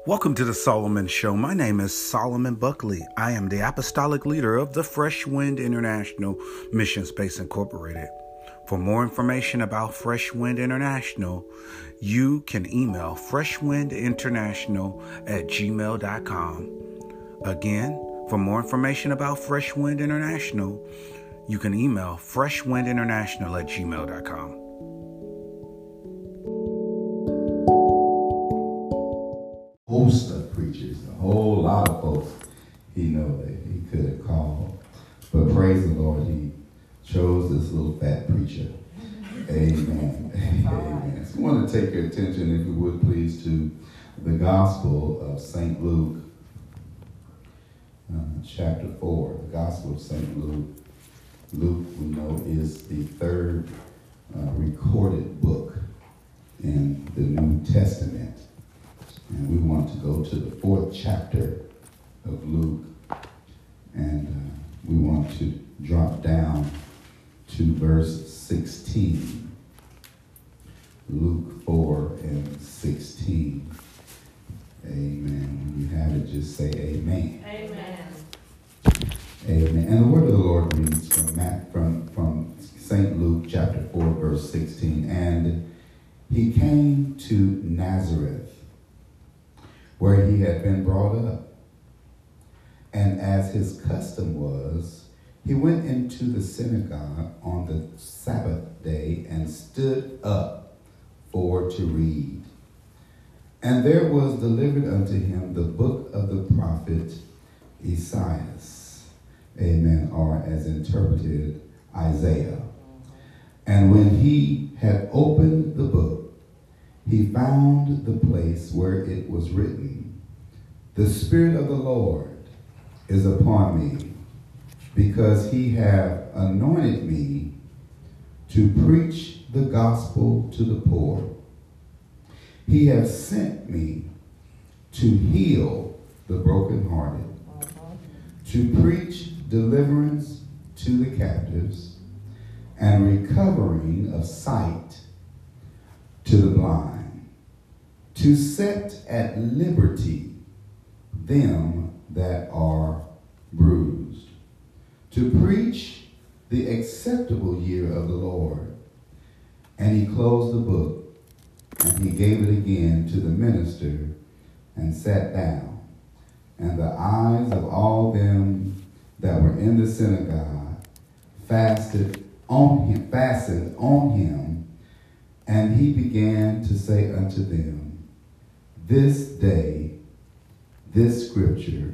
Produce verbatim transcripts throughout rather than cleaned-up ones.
Welcome to the Solomon Show. My name is Solomon Buckley. I am the apostolic leader of the Fresh Wind International Mission Space Incorporated. For more information about Fresh Wind International, you can email freshwindinternational at gmail dot com. Again, for more information about Fresh Wind International, you can email freshwindinternational at gmail dot com. Host of preachers, a whole lot of folks he know that he could have called. But praise the Lord, he chose this little fat preacher. Amen. Amen. So I want to take your attention, if you would please, to the Gospel of Saint Luke, uh, chapter four. The Gospel of Saint Luke. Luke, we know, is the third uh, recorded book in the New Testament. And we want to go to the fourth chapter of Luke, and uh, we want to drop down to verse sixteen. Luke four and sixteen. Amen. When you have it, just say amen. Amen. Amen. And the word of the Lord reads from Matt, from, from Saint Luke chapter four, verse sixteen. And he came to Nazareth, where he had been brought up. And as his custom was, he went into the synagogue on the Sabbath day and stood up for to read. And there was delivered unto him the book of the prophet Isaiah. Amen. Or as interpreted, Isaiah. And when he had opened the book, he found the place where it was written, "The Spirit of the Lord is upon me, because he hath anointed me to preach the gospel to the poor. He hath sent me to heal the brokenhearted, to preach deliverance to the captives, and recovering of sight to the blind, to set at liberty them that are bruised, to preach the acceptable year of the Lord." And he closed the book, and he gave it again to the minister, and sat down. And the eyes of all them that were in the synagogue fasted on him, fastened on him, and he began to say unto them, "This day, this scripture,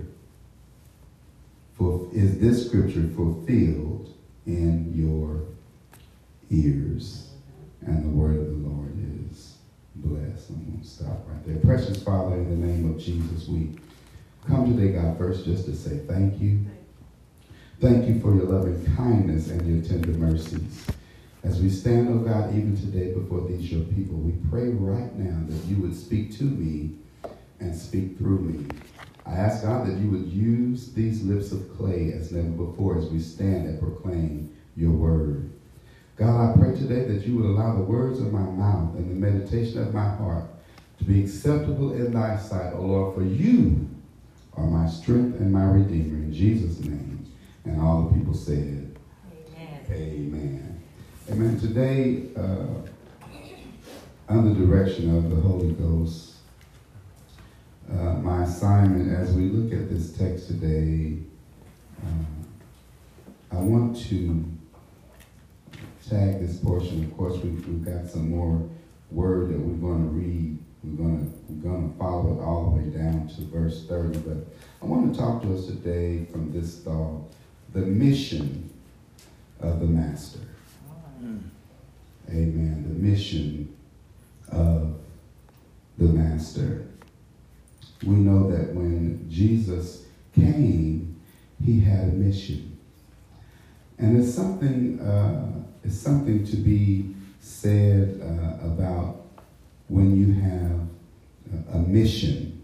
for, is this scripture fulfilled in your ears?" And the word of the Lord is blessed. I'm going to stop right there. Precious Father, in the name of Jesus, we come today, God, first just to say thank you. Thank you for your loving kindness and your tender mercies. As we stand, oh God, even today before these your people, we pray right now that you would speak to me and speak through me. I ask, God, that you would use these lips of clay as never before as we stand and proclaim your word. God, I pray today that you would allow the words of my mouth and the meditation of my heart to be acceptable in thy sight, O Lord, for you are my strength and my redeemer. In Jesus' name. And all the people said, Amen. Amen. Amen. Today, uh, under the direction of the Holy Ghost, uh, my assignment as we look at this text today, uh, I want to tag this portion. Of course, we've, we've got some more word that we're going to read. We're going to we're going to follow it all the way down to verse thirty. But I want to talk to us today from this thought: the mission of the Master. Mm. Amen. The mission of the Master. We know that when Jesus came, he had a mission. And it's something, uh, it's something to be said uh, about when you have a mission.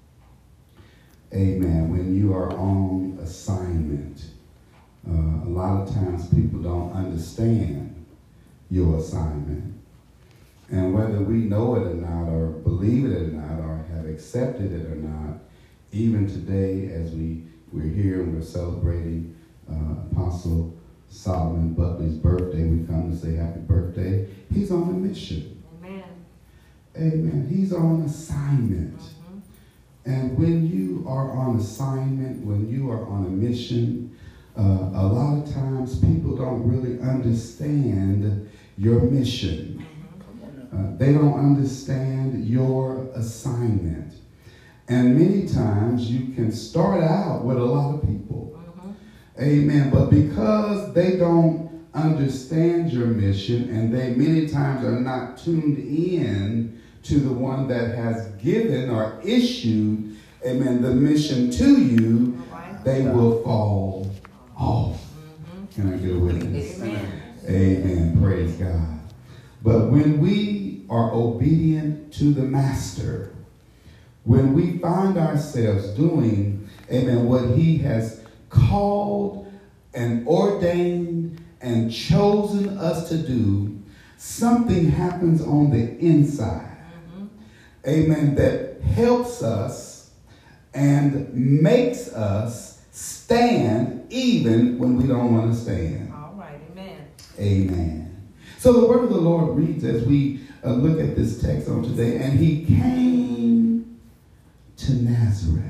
Amen. When you are on assignment. Uh, a lot of times people don't understand your assignment. And whether we know it or not, or believe it or not, or have accepted it or not, even today as we, we're here and we're celebrating uh, Apostle Solomon Buckley's birthday, we come to say happy birthday. He's on a mission. Amen. Amen. He's on assignment. Mm-hmm. And when you are on assignment, when you are on a mission, uh, a lot of times people don't really understand your mission. Uh, they don't understand your assignment. And many times you can start out with a lot of people. Mm-hmm. Amen. But because they don't understand your mission and they many times are not tuned in to the one that has given or issued, amen, the mission to you, right, they will fall off. Mm-hmm. Can I get a witness? Amen. Amen. Praise God. But when we are obedient to the Master, when we find ourselves doing, amen, what he has called and ordained and chosen us to do, something happens on the inside, mm-hmm, amen, that helps us and makes us stand even when we don't want to stand. All right, amen. Amen. So the word of the Lord reads as we uh, look at this text on today, and he came to Nazareth,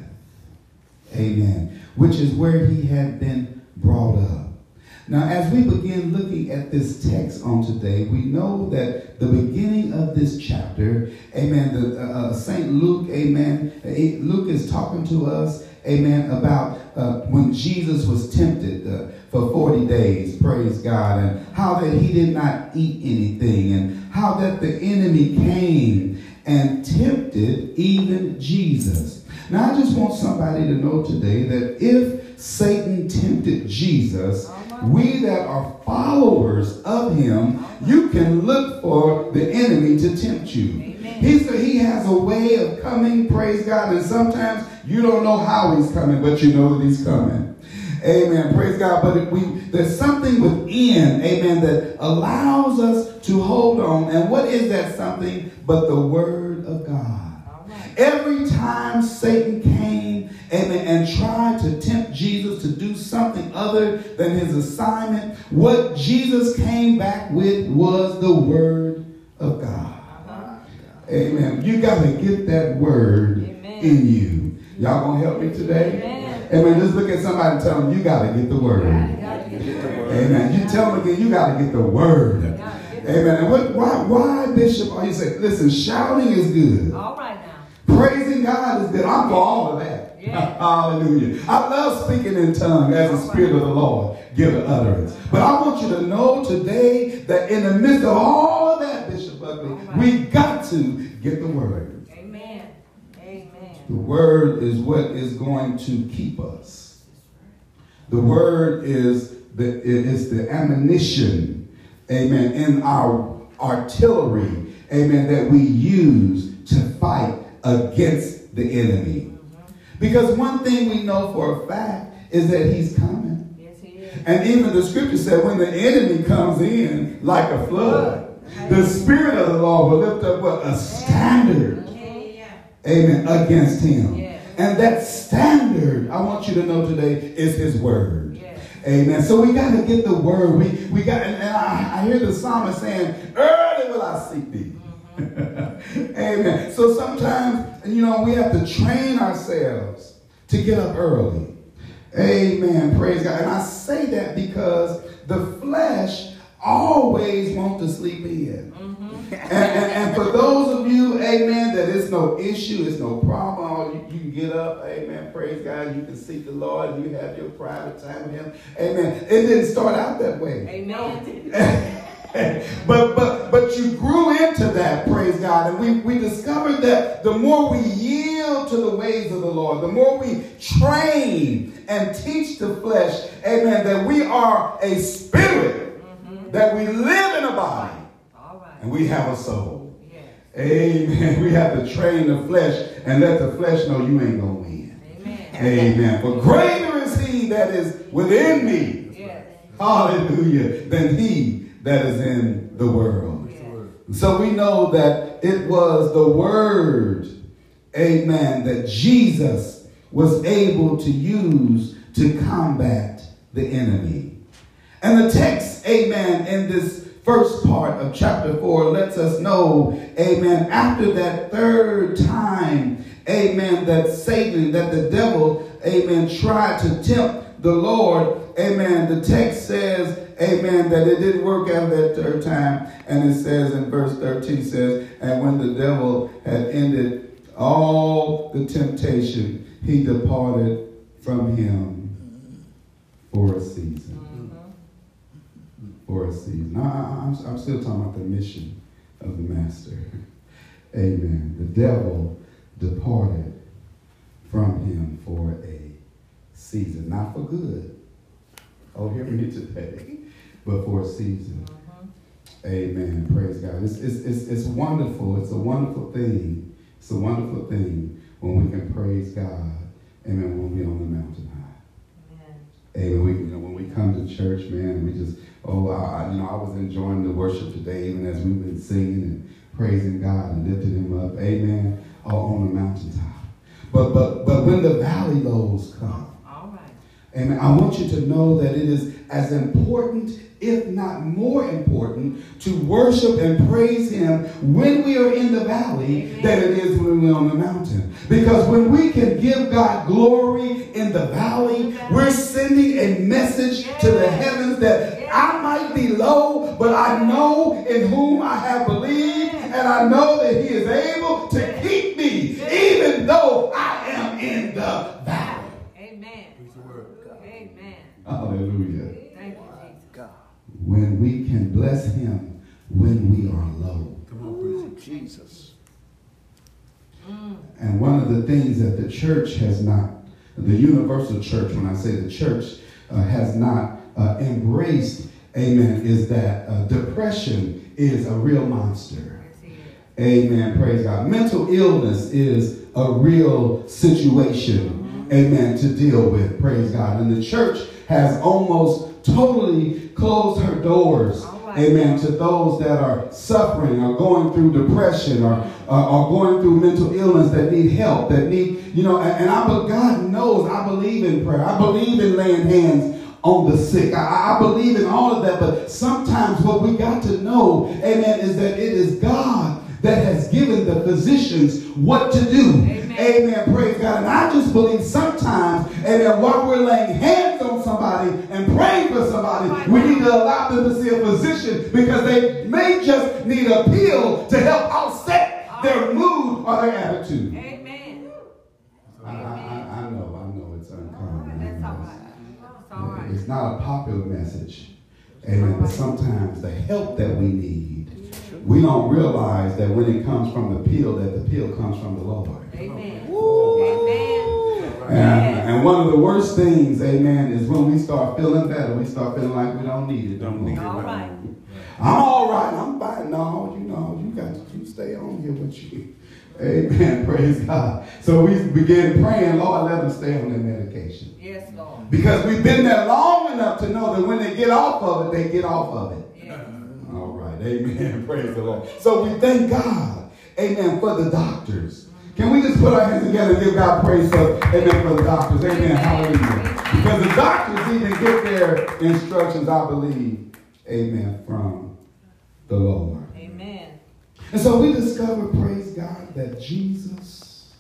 amen, which is where he had been brought up. Now, as we begin looking at this text on today, we know that the beginning of this chapter, amen, the, uh, Saint Luke, amen, Luke is talking to us, amen, about uh, when Jesus was tempted uh, for forty days, praise God, and how that he did not eat anything, and how that the enemy came and tempted even Jesus. Now, I just want somebody to know today that if Satan tempted Jesus, we that are followers of him, you can look for the enemy to tempt you. He's, he has a way of coming, praise God, and sometimes you don't know how he's coming, but you know that he's coming. Amen. Praise God. But we, there's something within, amen, that allows us to hold on. And what is that something but the word of God? Right. Every time Satan came, amen, and tried to tempt Jesus to do something other than his assignment, what Jesus came back with was the word of God. Uh-huh. Amen. You got to get that word, amen, in you. Y'all gonna help me today? Amen. Amen. Just look at somebody and tell them, you got to get the word. Get the word. Amen. You tell them again, you got to get the word. Get the Amen. And what, why, why, Bishop, are you saying, listen, shouting is good. All right now. Praising God is good. I'm for all of that. Yeah. Hallelujah. I love speaking in tongues as the Spirit of the Lord give an utterance. But I want you to know today that in the midst of all of that, Bishop Buckley, right, we got to get the word. The word is what is going to keep us. The word is the, is the ammunition, amen, in our artillery, amen, that we use to fight against the enemy. Because one thing we know for a fact is that he's coming. Yes, he is. And even the scripture said when the enemy comes in like a flood, the Spirit of the Lord will lift up what? A standard. Amen. Against him. Yes. And that standard, I want you to know today, is his word. Yes. Amen. So we got to get the word. We we got, and, and I, I hear the psalmist saying, early will I seek thee. Mm-hmm. Amen. So sometimes, you know, we have to train ourselves to get up early. Amen. Praise God. And I say that because the flesh always wants to sleep in. Mm-hmm. And, and, and for those of you, amen, that it's no issue, it's no problem. You, you can get up, amen, praise God. You can seek the Lord and you have your private time with him. Amen. It didn't start out that way. Amen. but but but you grew into that, praise God. And we, we discovered that the more we yield to the ways of the Lord, the more we train and teach the flesh, amen, that we are a spirit, mm-hmm, that we live in a body. And we have a soul. Yes. Amen. We have to train the flesh and let the flesh know you ain't going to win. Amen. Amen. For greater is he that is within me. Yes. Hallelujah. Than he that is in the world. Yes. So we know that it was the word, amen, that Jesus was able to use to combat the enemy. And the text, amen, in this first part of chapter four lets us know, amen, after that third time, amen, that Satan, that the devil, amen, tried to tempt the Lord, amen, the text says, amen, that it didn't work out that third time. And it says in verse thirteen says, and when the devil had ended all the temptation, he departed from him for a season. For a season. I, I, I'm, I'm still talking about the mission of the master. Amen. The devil departed from him for a season. Not for good. Oh, hear me today. But for a season. Uh-huh. Amen. Praise God. It's, it's, it's, it's wonderful. It's a wonderful thing. It's a wonderful thing when we can praise God. Amen. When we're on the mountain high. Amen. Amen. We, you know, when we come to church, man, we just, oh, I, you know, I was enjoying the worship today, even as we've been singing and praising God and lifting him up. Amen. All on the mountaintop. But, but, but when the valley lows come, all right. Amen, I want you to know that it is as important, if not more important, to worship and praise him when we are in the valley Amen. Than it is when we're on the mountain. Because when we can give God glory in the valley, yes. we're sending a message yes. to the heavens that yes. I might be low, but I know in whom I have believed, yes. and I know that he is able to yes. keep me, yes. even though I am in the valley. Amen. Amen. Hallelujah. Thank you, Jesus. When we can bless him when we are low. Come on, praise Jesus. Mm. And one of the things that the church has not, the universal church, when I say the church, uh, has not uh, embraced, amen, is that uh, depression is a real monster. Amen, praise God. Mental illness is a real situation, mm-hmm. amen, to deal with, praise God. And the church has almost totally closed her doors, right. amen, to those that are suffering or going through depression or, uh, or going through mental illness that need help, that need, you know, and, and I, but God knows I believe in prayer. I believe in laying hands on the sick. I, I believe in all of that, but sometimes what we got to know, amen, is that it is God that has given the physicians what to do. Amen. Amen. Praise God. And I just believe sometimes, amen, while we're laying hands on somebody and praying for somebody, we need to allow them to see a physician because they may just need a pill to help offset their mood or their attitude. Amen. I, I, I know, I know it's uncommon. That's all right. That's all right. It's not a popular message. Amen. But sometimes the help that we need, we don't realize that when it comes from the pill, that the pill comes from the Lord. Amen. Amen. And, and one of the worst things, amen, is when we start feeling better, we start feeling like we don't need it. Don't need it. All right. I'm all right. I'm fine. No, you know, you got to you stay on here with you. Amen. Praise God. So we begin praying, Lord, let them stay on their medication. Yes, Lord. Because we've been there long enough to know that when they get off of it, they get off of it. Yes. All right. Amen. Praise the Lord. So we thank God, amen, for the doctors. Can we just put our hands together and give God praise for, amen, for the doctors? Amen. Hallelujah. Because the doctors even get their instructions, I believe, amen, from the Lord. Amen. And so we discover, praise God, that Jesus,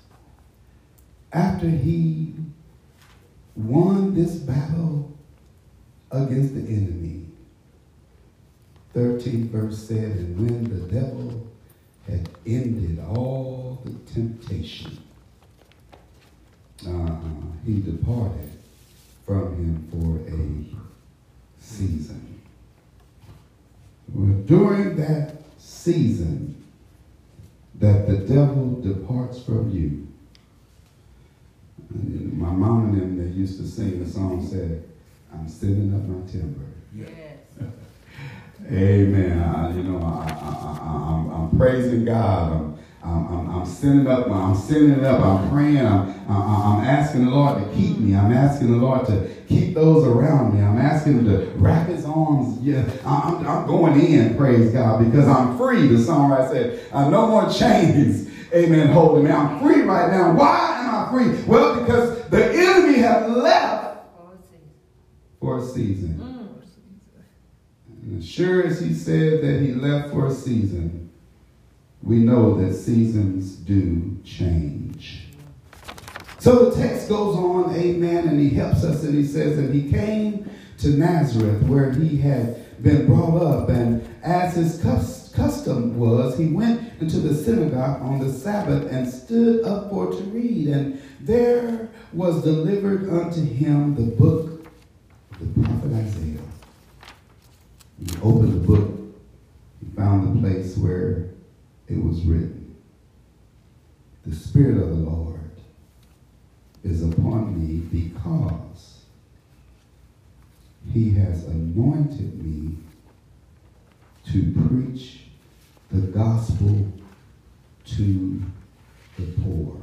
after he won this battle against the enemy, thirteenth verse said, and when the devil had ended all the temptation, uh, he departed from him for a season. Well, during that season that the devil departs from you, and my mom and them, they used to sing the song, said, I'm sending up my timber. Yes. Amen. I, you know, I, I, I, I'm, I'm praising God. I'm, I'm, I'm, I'm sending up, I'm sending it up, I'm praying, I'm, I'm, I'm asking the Lord to keep me. I'm asking the Lord to keep those around me. I'm asking him to wrap his arms. Yeah, I'm, I'm going in, praise God, because I'm free. The songwriter said, uh, no more chains, amen, holding me. I'm free right now. Why am I free? Well, because the enemy has left for a season. Mm. And as sure as he said that he left for a season, we know that seasons do change. So the text goes on, amen, and he helps us, and he says that he came to Nazareth where he had been brought up, and as his custom was, he went into the synagogue on the Sabbath and stood up for to read, and there was delivered unto him the book of the prophet Isaiah. He opened the book, he found the place where it was written, the Spirit of the Lord is upon me because he has anointed me to preach the gospel to the poor.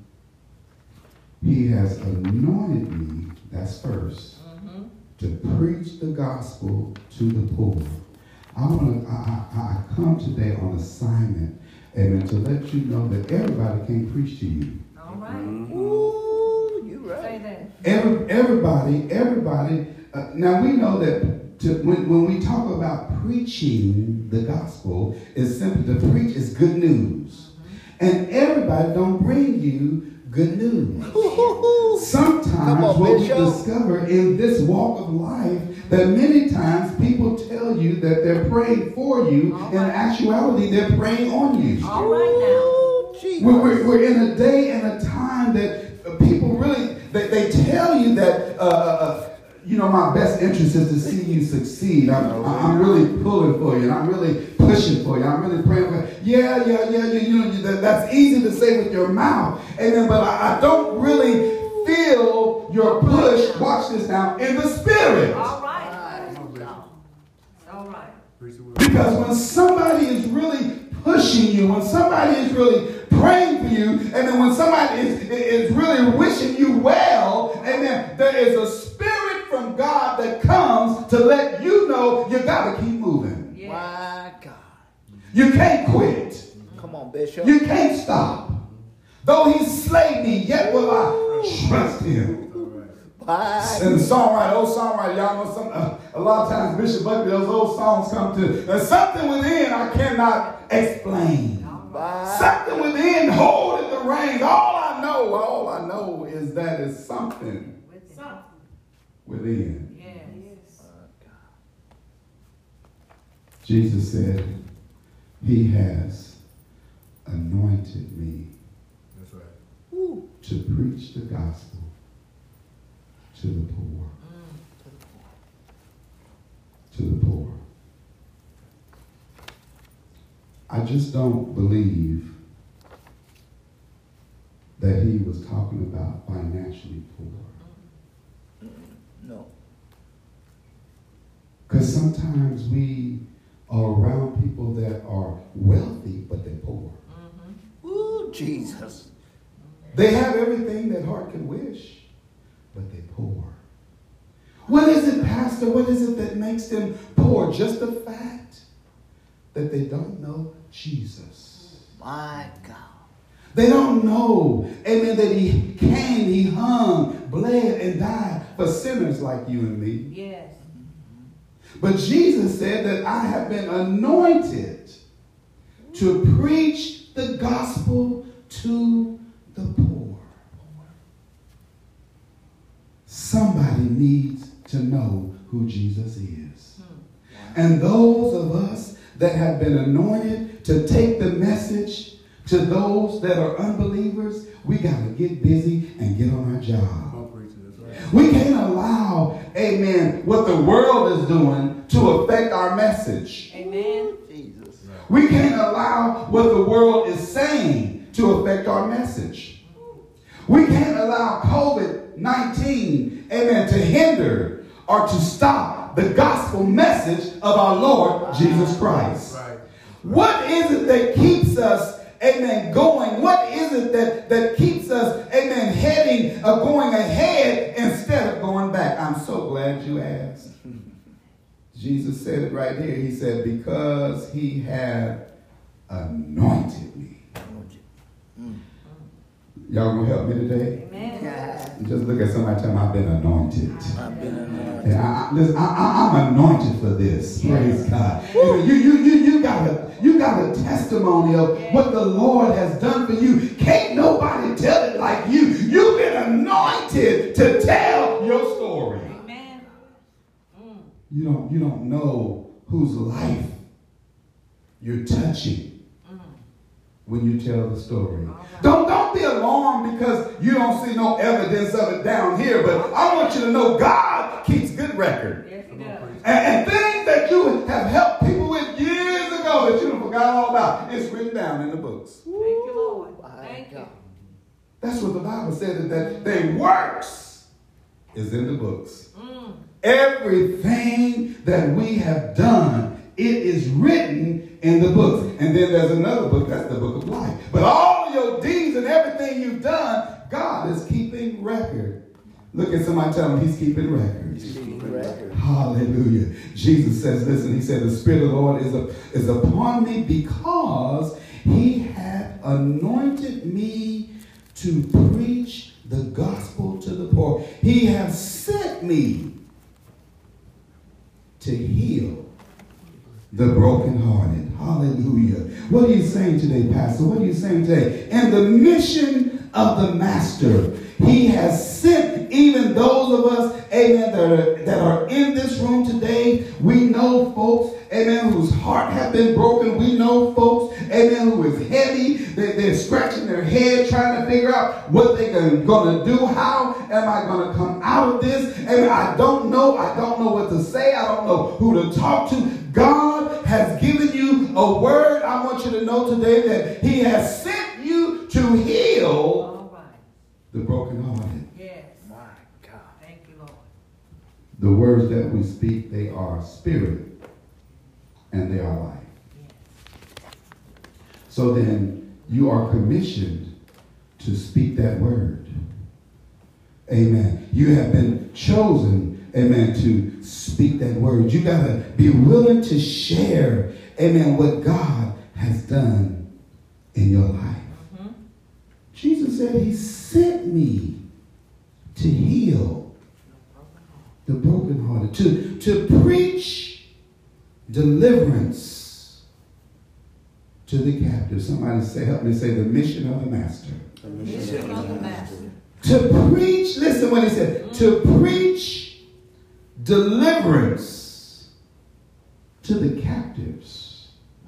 He has anointed me, that's first, mm-hmm. to preach the gospel to the poor. I want to. I, I, I come today on assignment, amen, to let you know that everybody can't preach to you. All right. Mm-hmm. Ooh, you right. Say that. Every, everybody, everybody. Uh, now we know that to, when when we talk about preaching the gospel, is simply to preach is good news, mm-hmm. and everybody don't bring you good news. Sometimes on, what Bishop. we discover in this walk of life, that many times people tell you that they're praying for you. All in right. actuality, they're praying on you. All right now. We're, we're, we're in a day and a time that people really, they, they tell you that, uh, uh, you know, my best interest is to see you succeed. I'm, I'm really pulling for you, and I'm really pushing for you. I'm really praying for you. Yeah, yeah, yeah, you, you know, that, that's easy to say with your mouth. Amen. But I, I don't really feel your push, watch this now, in the spirit. All right. All right. Because when somebody is really pushing you, when somebody is really praying for you, and then when somebody is, is really wishing you well, amen, there is a spirit from God that comes to let you know you got to keep moving. Yeah. My God. You can't quit. Come on, Bishop. You can't stop. Though he slay me, yet will I trust him. And the songwriter, old songwriter, y'all know some, uh, a lot of times Bishop Buckley, those old songs come to, there's something within I cannot explain. Bye. Something within holding the reins. All I know, all I know is that it's something within. Yes. Jesus said, he has anointed me. That's right. Woo. To preach the gospel to the poor. Mm. To the poor. I just don't believe that he was talking about financially poor. No. Because sometimes we are around people that are wealthy, but they're poor. Mm-hmm. Ooh, Jesus. They have everything that heart can wish, but they're poor. What is it, Pastor? What is it that makes them poor? Just the fact that they don't know Jesus. My God. They don't know, amen, that he came, he hung, bled, and died for sinners like you and me. Yes. But Jesus said that I have been anointed to preach the gospel to the poor. Somebody needs to know who Jesus is. And those of us that have been anointed to take the message to those that are unbelievers, we got to get busy and get on our job. We can't allow, amen, what the world is doing to affect our message. Amen. Jesus. We can't allow what the world is saying to affect our message. We can't allow covid nineteen, amen, to hinder or to stop the gospel message of our Lord Jesus Christ. Right. What is it that keeps us, amen, going? What is it that, that keeps us, amen, heading, uh, going ahead instead of going back? I'm so glad you asked. Jesus said it right here. He said, because he had anointed me. Y'all gonna help me today? Amen. Yeah. Just look at somebody, tell them I've been anointed. I've been anointed. And I, I, listen, I, I, I'm anointed for this. Praise God. You, you, you, you, got a, you got a testimony of what the Lord has done for you. Can't nobody tell it like you. You've been anointed to tell your story. Amen. Mm. You don't, you don't know whose life you're touching when you tell the story. Right. Don't, don't be alarmed because you don't see no evidence of it down here, but I want you to know God keeps good record. Yes, he does. And, and things that you have helped people with years ago that you done forgot all about, it's written down in the books. Thank you, Lord. Thank you. That's what the Bible said, that their works is in the books. Mm. Everything that we have done, it is written in the books. And then there's another book, that's the book of life. But all of your deeds and everything you've done, God is keeping record. Look at somebody, tell him he's keeping record. He's keeping record. Hallelujah. Jesus says, listen, he said, the Spirit of the Lord is, a, is upon me because he hath anointed me to preach the gospel to the poor. He has sent me to heal the brokenhearted. Hallelujah. What are you saying today, Pastor? What are you saying today? In the mission of the Master, he has sent even those of us, amen, that are, that are in this room today. We know folks, amen, whose heart have been broken. We know folks, amen, who is heavy. They, they're scratching their head trying to figure out what they're going to do. How am I going to come out of this? Amen. I don't know. I don't know what to say. I don't know who to talk to. God has given you a word. I want you to know today that he has sent you to heal All right. the brokenhearted. Yes. My God. Thank you, Lord. The words that we speak, they are spirit and they are life. Yes. So then you are commissioned to speak that word. Amen. You have been chosen, amen, to speak that word. You got to be willing to share, amen, what God has done in your life. Mm-hmm. Jesus said he sent me to heal the brokenhearted, to, to preach deliverance to the captive. Somebody say, help me say, the mission of the Master. The mission of the Master. To preach, listen what he said, mm-hmm. to preach deliverance to the captives.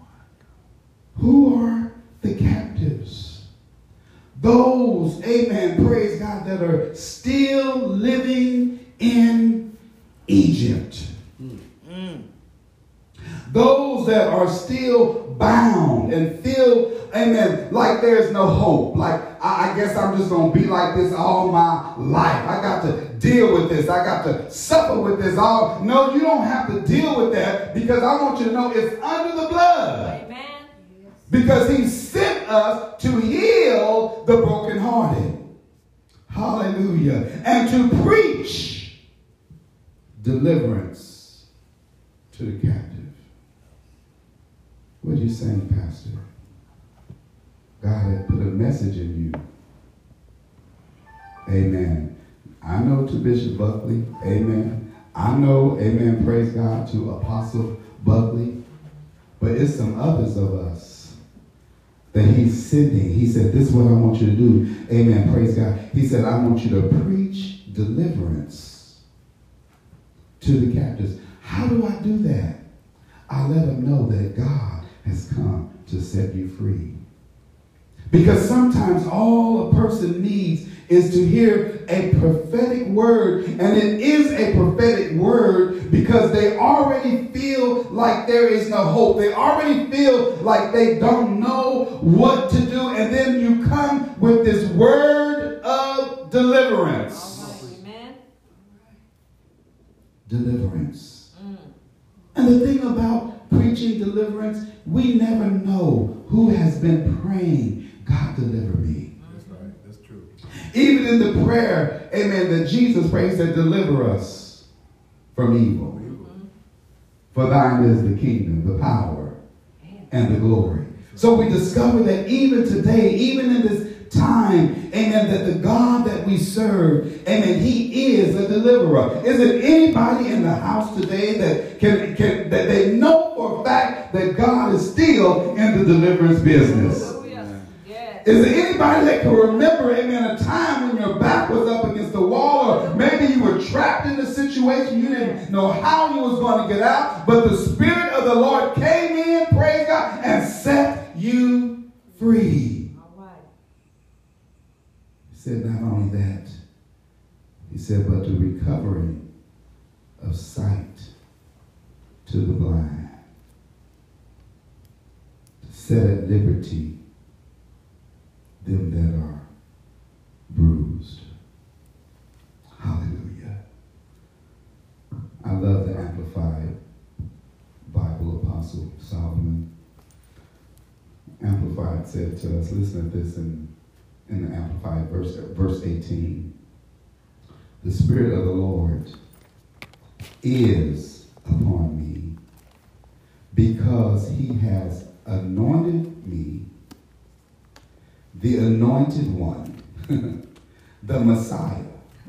Who are the captives? Those, amen, praise God, that are still living in Egypt. Mm. Those that are still bound and feel, amen, like there's no hope. Like, I, I guess I'm just going to be like this all my life. I got to deal with this. I got to suffer with this. All. No, you don't have to deal with that because I want you to know it's under the blood. Amen. Because he sent us to heal the brokenhearted. Hallelujah. And to preach deliverance to the captive. What are you saying, Pastor? God had put a message in you. Amen. I know to Bishop Buckley. Amen. I know, amen, praise God, to Apostle Buckley. But it's some others of us that he's sending. He said, this is what I want you to do. Amen, praise God. He said, I want you to preach deliverance to the captives. How do I do that? I let them know that God has come to set you free. Because sometimes all a person needs is to hear a prophetic word. And it is a prophetic word because they already feel like there is no hope. They already feel like they don't know what to do. And then you come with this word of deliverance. All right. Amen. Deliverance. Mm. And the thing about preaching deliverance, we never know who has been praying, God deliver me. That's right. That's true. Even in the prayer, amen, that Jesus prayed, said, deliver us from evil. Mm-hmm. For thine is the kingdom, the power, and the glory. So we discover that even today, even in this time, amen, that the God that we serve, amen, he is a deliverer. Is there anybody in the house today that can, can that they know for a fact that God is still in the deliverance business? Oh, yes. Yes. Is there anybody that can remember, amen, a time when your back was up against the wall, or maybe you were trapped in a situation you didn't know how you was going to get out, but the Spirit of the Lord came in, praise God, and set you free? All right. He said not only that, he said, but the recovering of sight to the blind, to set at liberty them that are bruised. Hallelujah. I love the Amplified Bible, Apostle Solomon. Amplified said to us, listen to this in, in the Amplified verse, verse eighteen. The Spirit of the Lord is upon me because he has anointed me, the anointed one, the Messiah,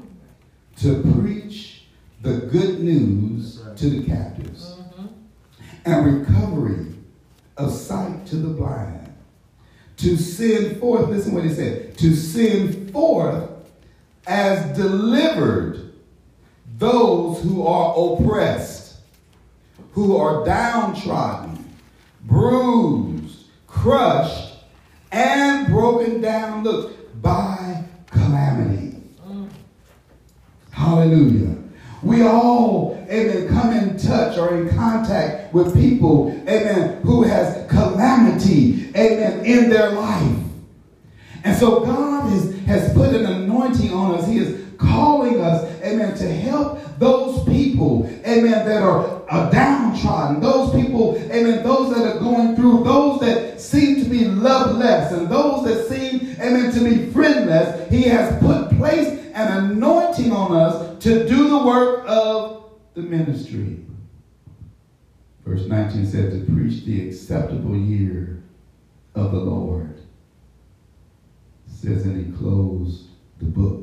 to preach the good news to the captives, Mm-hmm. and recovery of sight to the blind, to send forth, listen what he said, to send forth as delivered those who are oppressed, who are downtrodden, bruised, crushed, and broken down, look, by calamity. Mm. Hallelujah. We all, amen, come in touch or in contact with people, amen, who has calamity, amen, in their life. And so God is, has put an anointing on us. He is calling us, amen, to help those people, amen, that are, are downtrodden. Those people, amen, those that are going through, those that seem to be loveless, and those that seem, amen, to be friendless. He has put place an anointing on us to do the work of the ministry. Verse nineteen said, to preach the acceptable year of the Lord. It says, and he closed the book.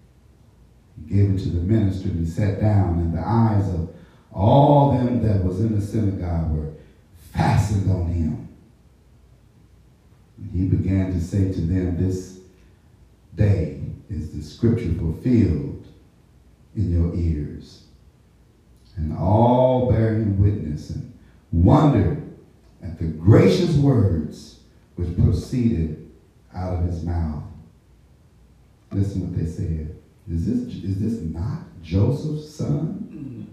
He gave it to the minister, and he sat down, and the eyes of all them that was in the synagogue were fastened on him. And he began to say to them, this day is the scripture fulfilled in your ears. And all bearing witness and wondered at the gracious words which proceeded out of his mouth. Listen what they said. Is this, is this not Joseph's son?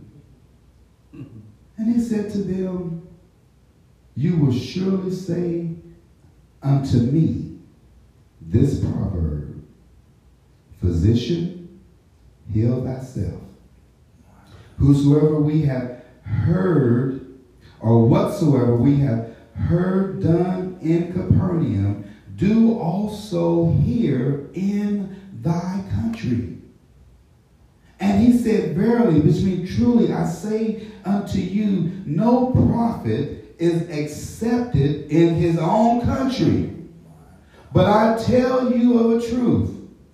And he said to them, you will surely say unto me this proverb, physician, heal thyself. Whosoever we have heard, or whatsoever we have heard done in Capernaum, do also here in thy country. And he said, verily, which means truly, I say unto you, no prophet is accepted in his own country. But I tell you of a truth,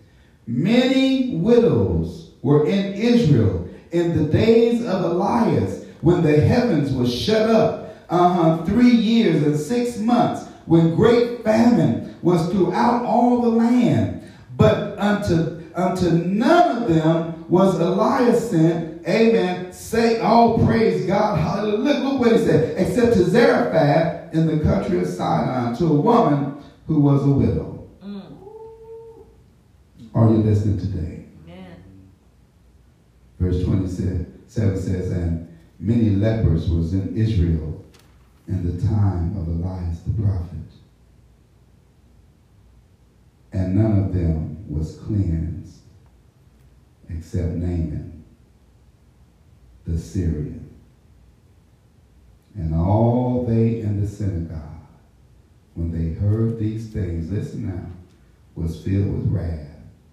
many widows were in Israel in the days of Elias, when the heavens were shut up, uh-huh, three years and six months, when great famine was throughout all the land. But unto, unto none of them was Elias sent, amen, say, all praise God, hallelujah. Look, look what he said, except to Zarephath in the country of Sidon, to a woman who was a widow. Mm. Are you listening today? Amen. Verse twenty-seven says, and many lepers was in Israel in the time of Elias the prophet, and none of them was cleansed except Naaman the Syrian. And all they in the synagogue, when they heard these things, listen now, was filled with wrath,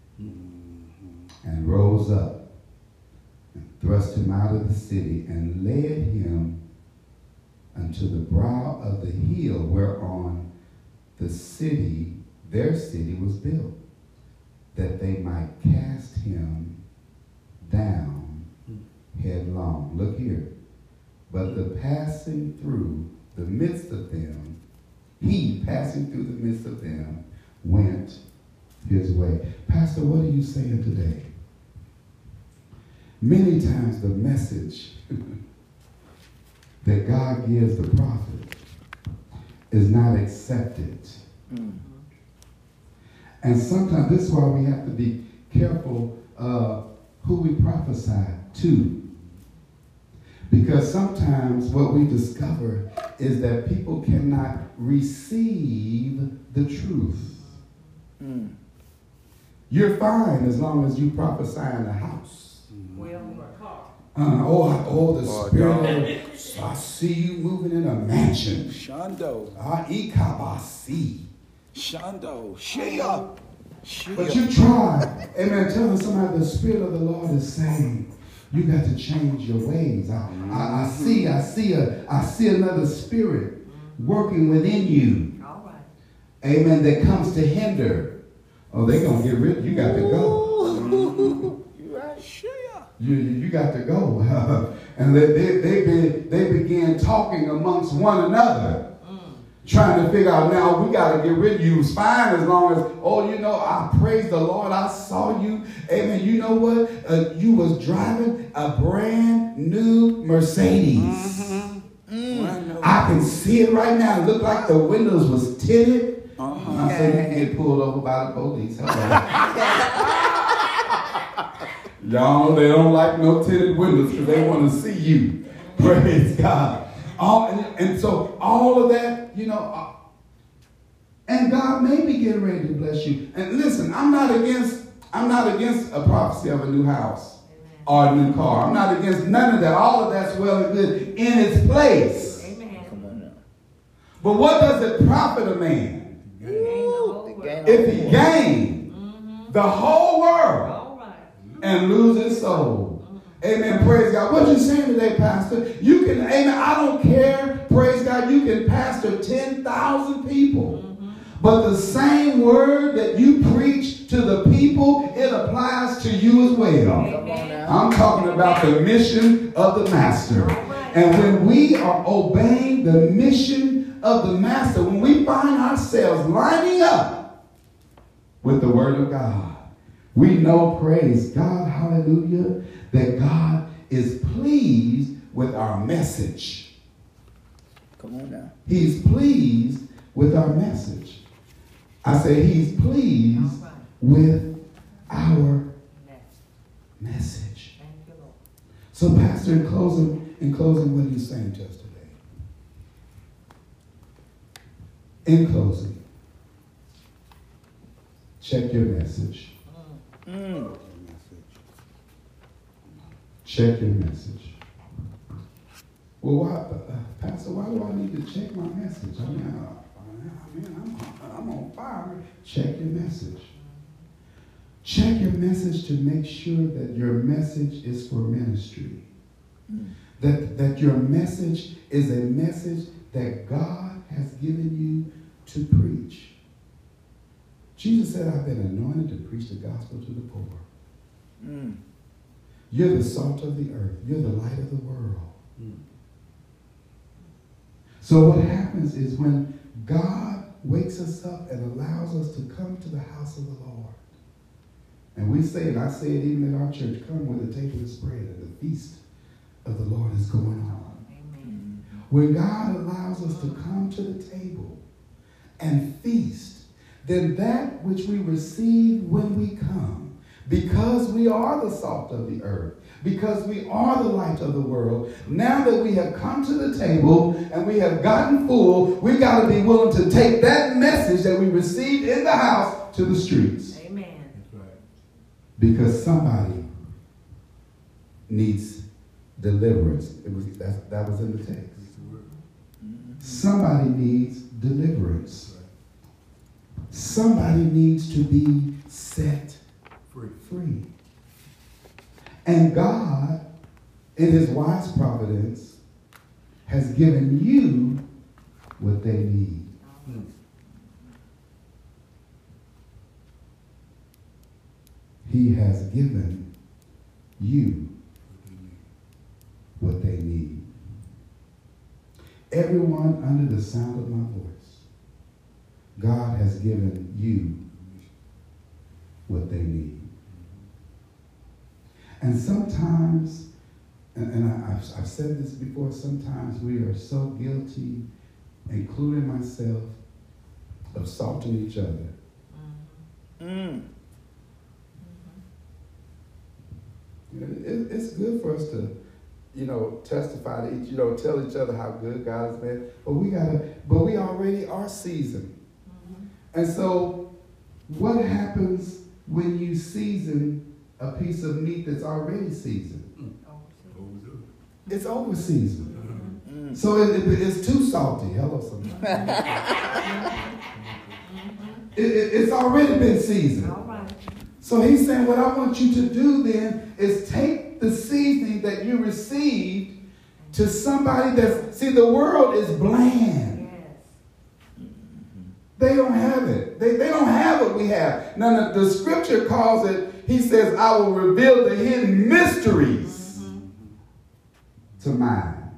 and rose up and thrust him out of the city and led him unto the brow of the hill whereon the city, their city, was built, that they might cast him down headlong. Look here. But the passing through the midst of them, he passing through the midst of them, went his way. Pastor, what are you saying today? Many times the message that God gives the prophet is not accepted. Mm. And sometimes this is why we have to be careful uh, who we prophesy to. Because sometimes what we discover is that people cannot receive the truth. Mm. You're fine as long as you prophesy in the house. Well, or car. Uh, oh, I, oh, the oh, spirit. Of, I see you moving in a mansion. Shondo. Ah, ikabasi. Shondo. Shia. But you try. Amen. Telling somebody the spirit of the Lord is saying, you got to change your ways. I, I, I see, I see a, I see another spirit working within you. All right. Amen. That comes to hinder. Oh, they're gonna get rid. You got to go. You right. Sure. You, you got to go. And they, they, they, be, they began talking amongst one another, mm. trying to figure out, now we got to get rid of you. It's fine as long as, oh, you know, I praise the Lord. I saw you. Amen. You know what? Uh, you was driving a brand new Mercedes. Mm-hmm. Mm. I can see it right now. It looked like the windows was tinted. Uh-huh. I said you can get pulled over by the police. Y'all, they don't like no tinted windows because they want to see you. Praise God. All, and, and so all of that, you know, uh, and God may be getting ready to bless you. And listen, I'm not against, I'm not against a prophecy of a new house or a new car. I'm not against none of that. All of that's well and good in its place. Amen. Come on now. But what does it profit a man if he gain mm-hmm. the whole world and lose his soul? Amen. Praise God. What you saying today, Pastor? You can, amen. I don't care. Praise God. You can pastor ten thousand people. Mm-hmm. But the same word that you preach to the people, it applies to you as well. Amen. I'm talking about the mission of the master. And when we are obeying the mission of the master, when we find ourselves lining up with the word of God, we know, praise God, hallelujah, that God is pleased with our message. Come on now. He's pleased with our message. I say he's pleased right. with our message. Thank you, Lord. So, Pastor, in closing, in closing, what are you saying to us today? In closing, check your message. Mm. Check your message. Well, why, uh, Pastor, why do I need to check my message? I mean, I, I mean I'm, I'm on fire. Check your message. Check your message to make sure that your message is for ministry. Mm. That, that your message is a message that God has given you to preach. Jesus said, I've been anointed to preach the gospel to the poor. Mm. You're the salt of the earth. You're the light of the world. Mm. So what happens is when God wakes us up and allows us to come to the house of the Lord, and we say it, I say it even in our church, come where the table is spread and the feast of the Lord is going on. Amen. When God allows us to come to the table and feast, then that which we receive when we come, because we are the salt of the earth, because we are the light of the world, now that we have come to the table and we have gotten full, we got to be willing to take that message that we received in the house to the streets. Amen. Because somebody needs deliverance. It was that, that was in the text. Somebody needs deliverance. Somebody needs to be set free. free. And God, in his wise providence, has given you what they need. Mm. He has given you what they need. Everyone under the sound of my voice, God has given you what they need. And sometimes, and, and I, I've, I've said this before, sometimes we are so guilty, including myself, of salting each other. Mm. You know, it, it's good for us to, you know, testify to each, you know, tell each other how good God has been. But we gotta, but we already are seasoned. Mm-hmm. And so, what happens when you season a piece of meat that's already seasoned? Mm. It's over seasoned. Mm-hmm. So it, it, it's too salty. Hello, somebody. it, it, it's already been seasoned. All right. So he's saying, what I want you to do then is take the seasoning that you received to somebody that's, see, the world is bland. Yes. They don't have it. They, they don't have what we have. Now, the, the scripture calls it, he says, I will reveal the hidden mysteries mm-hmm. to mine.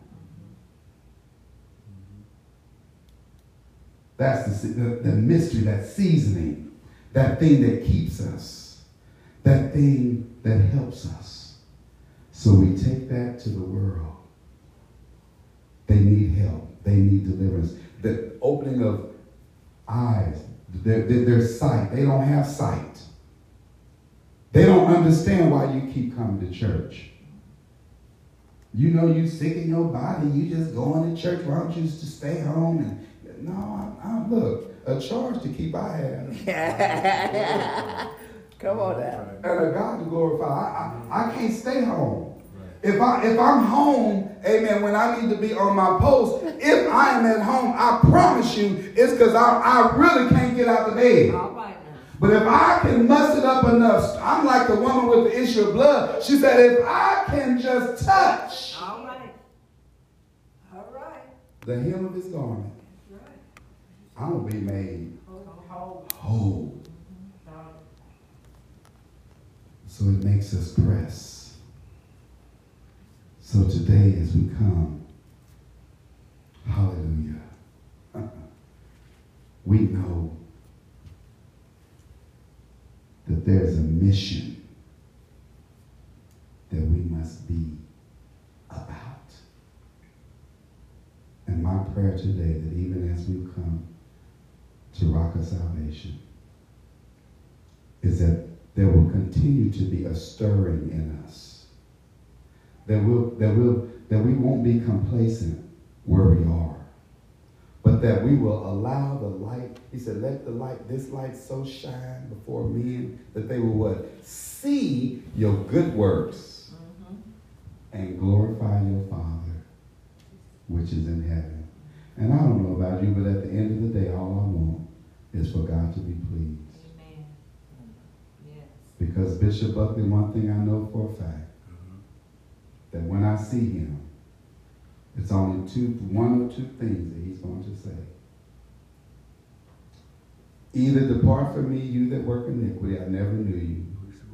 That's the, the, the mystery, that seasoning, that thing that keeps us. That thing that helps us. So we take that to the world. They need help. They need deliverance. The opening of eyes, their, their, their sight. They don't have sight. They don't understand why you keep coming to church. You know you sick in your body. You just going to church. Why don't you just stay home? And no, I, I, look, a charge to keep I have. Come on now. And a God to glorify. I, I, I can't stay home. If I if I'm home, amen, when I need to be on my post, if I am at home, I promise you, it's because I, I really can't get out of bed. All right now. But if I can muster up enough, I'm like the woman with the issue of blood. She said, if I can just touch All right. All right. the hem of his garment, That's right. I'm going to be made whole. whole. So it makes us press. So today as we come, hallelujah, we know that there's a mission that we must be about. And my prayer today that even as we come to Rock of Salvation is that there will continue to be a stirring in us. That we'll, that we'll, that we won't be complacent where we are. But that we will allow the light. He said, let the light, this light so shine before men that they will what? See your good works mm-hmm. and glorify your Father which is in heaven. And I don't know about you, but at the end of the day, all I want is for God to be pleased. Because Bishop Buckley, one thing I know for a fact, mm-hmm. that when I see him, it's only two, one or two things that he's going to say. Either depart from me, you that work iniquity, I never knew you.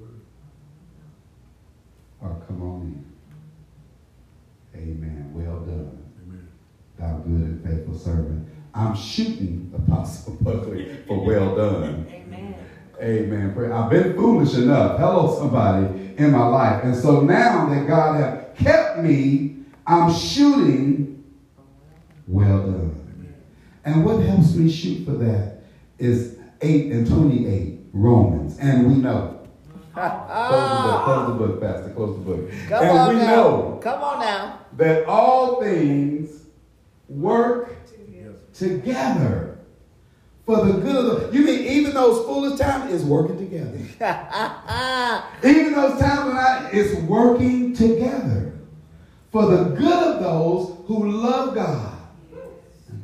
Or come on in. Amen. Well done. Amen. Thou good and faithful servant. I'm shooting Apostle Buckley for well done. Amen. Amen. I've been foolish enough. Hello, somebody in my life. And so now that God has kept me, I'm shooting well done. And what helps me shoot for that is eight and twenty-eight, Romans. And we know. Close the book, close the book, Pastor, close the book. Come and on we now. know Come on now. that all things work together for the good of the... You mean even those foolish times is working together. Even those times when I... It's working together for the good of those who love God and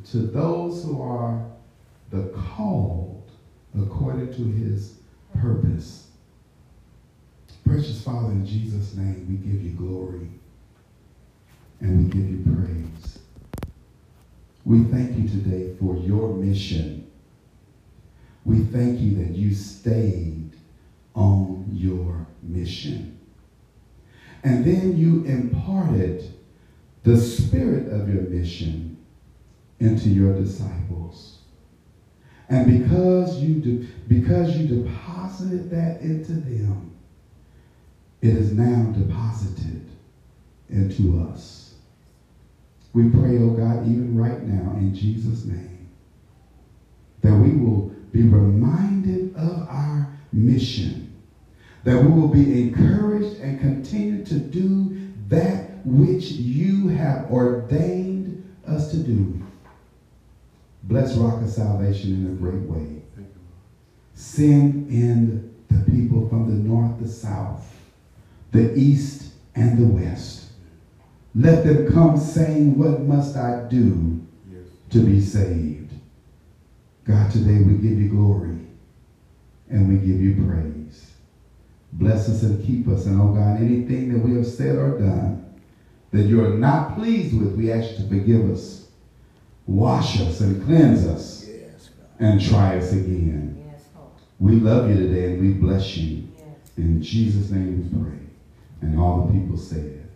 to those who are the called according to his purpose. Precious Father, in Jesus' name, we give you glory and we give you praise. We thank you today for your mission. We thank you that you stayed on your mission. And then you imparted the spirit of your mission into your disciples. And because you de- because you deposited that into them, it is now deposited into us. We pray, oh God, even right now in Jesus' name, that we will be reminded of our mission, that we will be encouraged and continue to do that which you have ordained us to do. Bless Rock of Salvation in a great way. Send in the people from the north, the south, the east, and the west. Let them come saying, what must I do to be saved? God, today we give you glory and we give you praise. Bless us and keep us. And oh God, anything that we have said or done that you are not pleased with, we ask you to forgive us. Wash us and cleanse us. Yes, God. And try us again. Yes, Lord. We love you today and we bless you. Yes. In Jesus' name we pray. And all the people said,